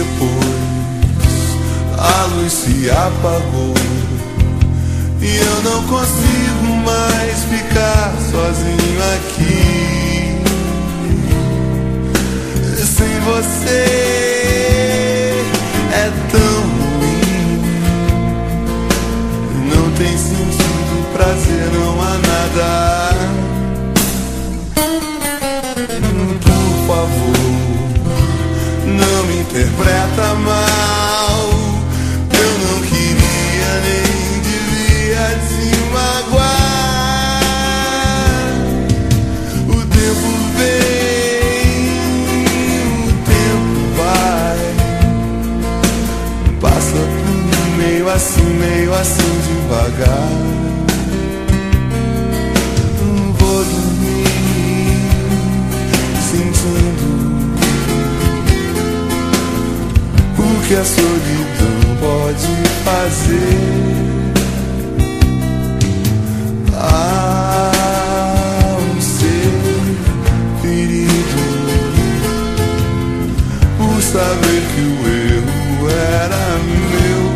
depois a luz se apagou e eu não consigo mais ficar sozinho aqui. Sem você é tão ruim, não tem sentido, prazer, não há nada. Por favor, não me interpreta mal, eu não queria nem devia te magoar. O tempo vem, o tempo vai, passa por meio assim devagar. Vou dormir sentindo o que a solidão pode fazer. Há um ser ferido por saber que o erro era meu.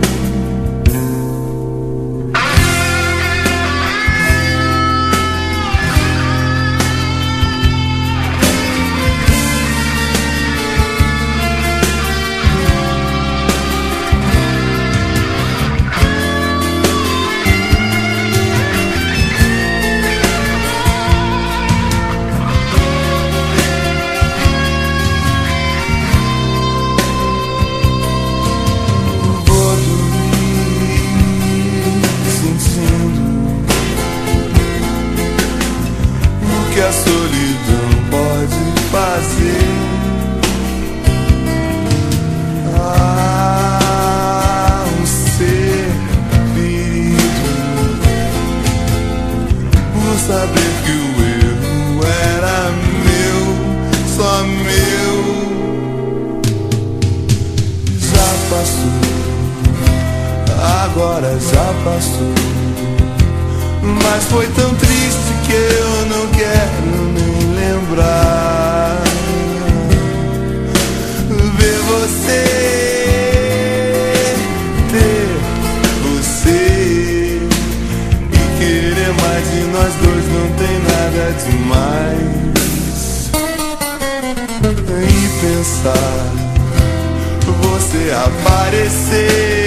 Que a solidão pode fazer. Há um ser ferido por saber que o erro era meu, só meu. Já passou, agora já passou, mas foi tão triste que eu não quero nem lembrar. Ver você, ter você e querer mais de nós dois não tem nada demais. E pensar, você aparecer